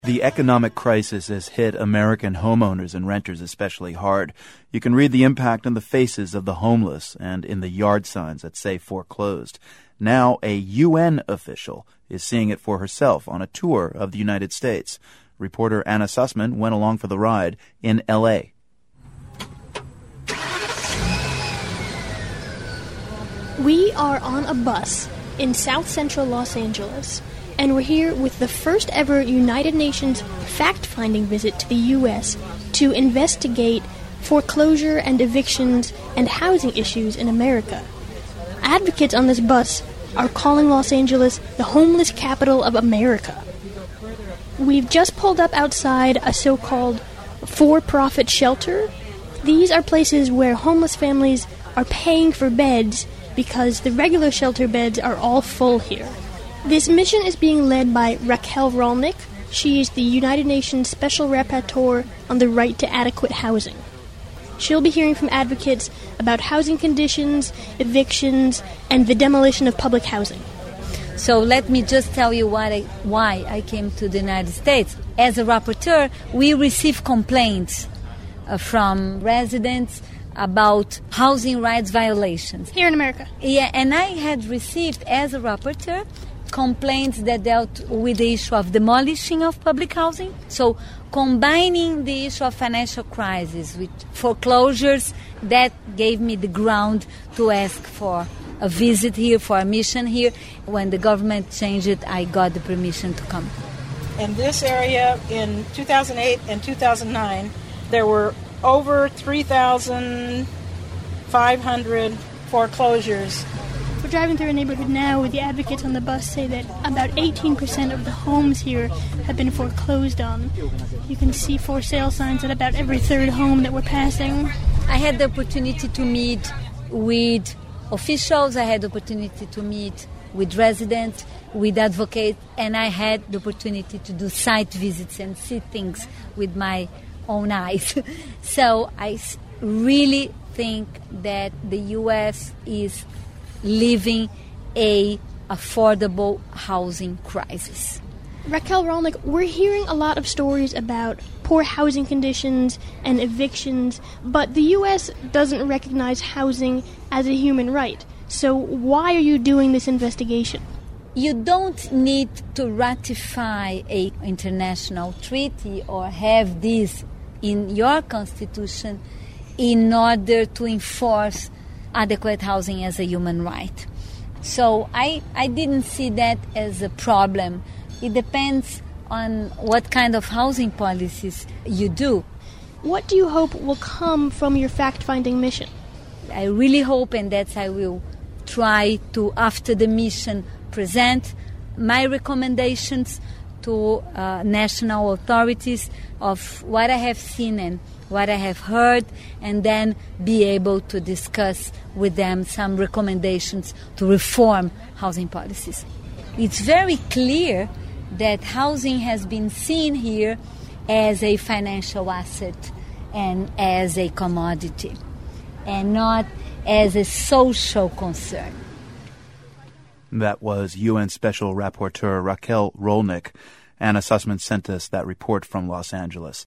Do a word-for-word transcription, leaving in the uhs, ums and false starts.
The economic crisis has hit American homeowners and renters especially hard. You can read the impact on the faces of the homeless and in the yard signs that say foreclosed. Now a U N official is seeing it for herself on a tour of the United States. Reporter Anna Sussman went along for the ride in L A. We are on a bus in South Central Los Angeles, and we're here with the first ever United Nations fact-finding visit to the U S to investigate foreclosure and evictions and housing issues in America. Advocates on this bus are calling Los Angeles the homeless capital of America. We've just pulled up outside a so-called for-profit shelter. These are places where homeless families are paying for beds because the regular shelter beds are all full here. This mission is being led by Raquel Rolnick. She is the United Nations Special Rapporteur on the right to adequate housing. She'll be hearing from advocates about housing conditions, evictions, and the demolition of public housing. So let me just tell you why I, why I came to the United States. As a rapporteur, we receive complaints uh, from residents about housing rights violations. Here in America? Yeah, and I had received, as a rapporteur, complaints that dealt with the issue of demolishing of public housing. So combining the issue of financial crisis with foreclosures, that gave me the ground to ask for a visit here, for a mission here. When the government changed it, I got the permission to come. In this area, in two thousand eight and two thousand nine, there were over three thousand five hundred foreclosures. We're driving through a neighborhood now where the advocates on the bus say that about eighteen percent of the homes here have been foreclosed on. You can see for sale signs at about every third home that we're passing. I had the opportunity to meet with officials, I had the opportunity to meet with residents, with advocates, and I had the opportunity to do site visits and see things with my own eyes. So I really think that the U S is living a affordable housing crisis. Raquel Rolnick, we're hearing a lot of stories about poor housing conditions and evictions, but the U S doesn't recognize housing as a human right. So why are you doing this investigation? You don't need to ratify an international treaty or have this in your constitution in order to enforce adequate housing as a human right. So I, I didn't see that as a problem. It depends on what kind of housing policies you do. What do you hope will come from your fact-finding mission? I really hope, and that's I will try to, after the mission, present my recommendations to uh, national authorities of what I have seen and what I have heard, and then be able to discuss with them some recommendations to reform housing policies. It's very clear that housing has been seen here as a financial asset and as a commodity, and not as a social concern. That was U N Special Rapporteur Raquel Rolnick. Anna Sussman sent us that report from Los Angeles.